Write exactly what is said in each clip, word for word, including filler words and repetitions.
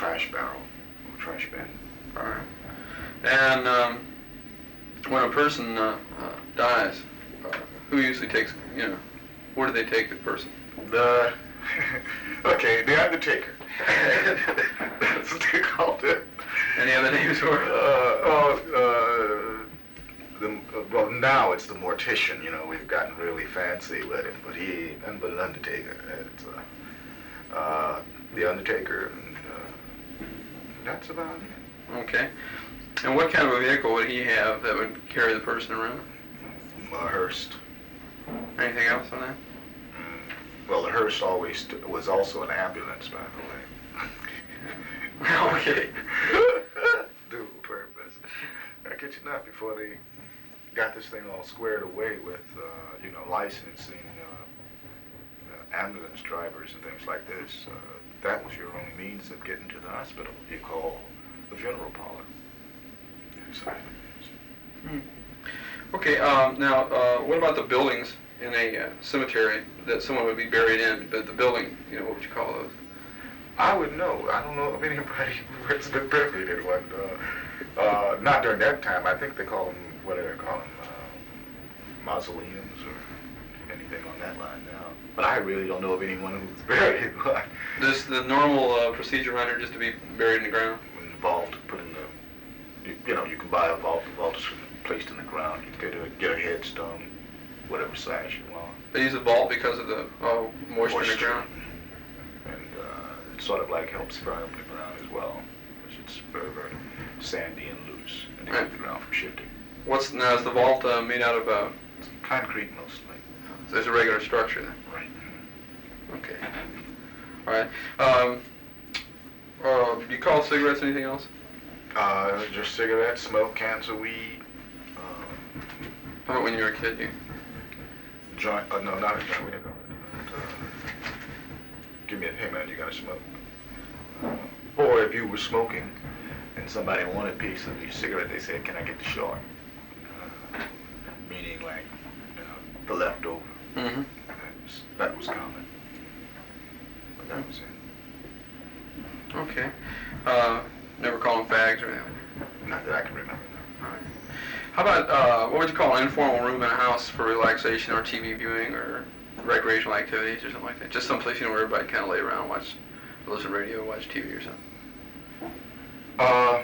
trash barrel, or trash bin. All right. And um, when a person uh, uh, dies, uh, who usually takes, you know, where do they take the person? The, okay, the Undertaker. That's what they called it. Any other names for it? Uh, oh, uh, the, uh, well, now it's the Mortician, you know, we've gotten really fancy with it, but he, and but an Undertaker. It's, uh, uh, the Undertaker, and uh, that's about it. Okay. And what kind of a vehicle would he have that would carry the person around? A hearse. Anything else on that? Mm, well, the hearse always t- was also an ambulance, by the way. Okay. Dual purpose. I get you not before they got this thing all squared away with, uh, you know, licensing uh, uh, ambulance drivers and things like this. Uh, that was your only means of getting to the hospital. You call the funeral parlor. Yes, Hmm. Okay, um, now, uh, what about the buildings in a uh, cemetery that someone would be buried in? The, the building, you know, what would you call those? I would know. I don't know of anybody who's been buried in one. Uh, uh, not during that time. I think they call them, what do they call them, uh, mausoleums or anything on that line now. But I really don't know of anyone who's buried in one. This the normal uh, procedure around here just to be buried in the ground? In the vault, put in the, you, you know, you can buy a vault. The vault is placed in the ground. You can get a, get a headstone, whatever size you want. They use a vault because of the uh, moisture, moisture in the ground? And uh, it sort of like helps firm the ground as well, because it's very, very sandy and loose, and to keep the ground from shifting. What's now? Is the vault uh, made out of uh, concrete mostly? So there's a regular structure then. Right. Okay. All right. Um, uh, do you call cigarettes anything else? Uh, just cigarettes, smoke, cans of weed. Uh, How about when you were a kid? You joint? Uh, no, not a joint. We didn't know. Uh, give me a hey man, you gotta smoke. Uh, or if you were smoking and somebody wanted a piece of your cigarette, they said, "Can I get the short?" Uh, meaning like, you know, the leftover. Mm-hmm. That was, that was common. But that was it. Okay. Uh, never call them fags or anything? Not that I can remember. All right. How about, uh, what would you call an informal room in a house for relaxation or T V viewing or recreational activities or something like that? Just someplace, you know, where everybody kind of lay around, watch, listen to radio, watch T V or something. Uh,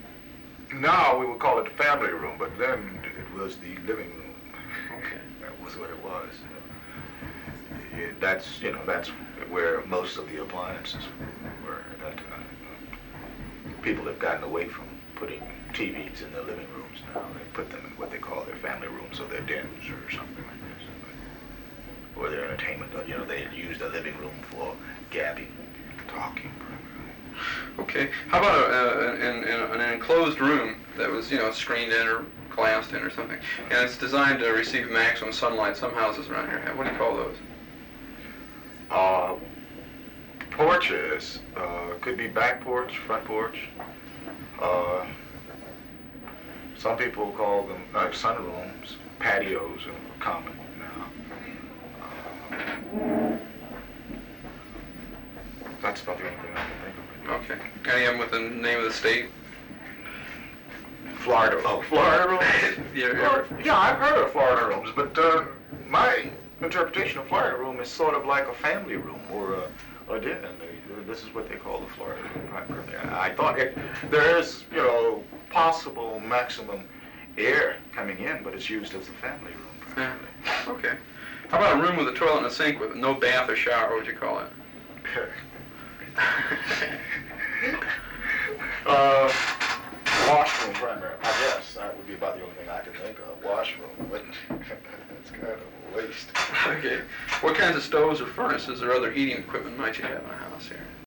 now we would call it the family room, but then it was the living room. Okay. That was what it was. Yeah, that's, you know, that's where most of the appliances were at that time. People have gotten away from putting T Vs in their living rooms now. They put them in what they call their family rooms or their dens or something like this. Or their entertainment. You know, they use the living room for gabbing, talking. Okay. How about a, in, in an enclosed room that was, you know, screened in or glassed in or something, and it's designed to receive maximum sunlight? Some houses around here have. What do you call those? Uh, porches. Uh, could be back porch, front porch. Uh, some people call them uh, sunrooms. Patios are common now. Uh, that's about the only thing I can think of. Okay. Any of them with the name of the state? Florida. Oh, Florida rooms? Yeah, well, yeah, I've heard of Florida rooms, but uh, my interpretation of Florida room is sort of like a family room or a, a den. This is what they call the Florida room primarily. I thought it, there is, you know, possible maximum air coming in, but it's used as a family room primarily. Yeah. Okay. How about a room with a toilet and a sink with no bath or shower? What would you call it? uh, washroom primarily. I guess that would be about the only thing I can think of. Washroom, but it's kind of a waste. Okay. What kinds of stoves or furnaces or other heating equipment might you have in a house here?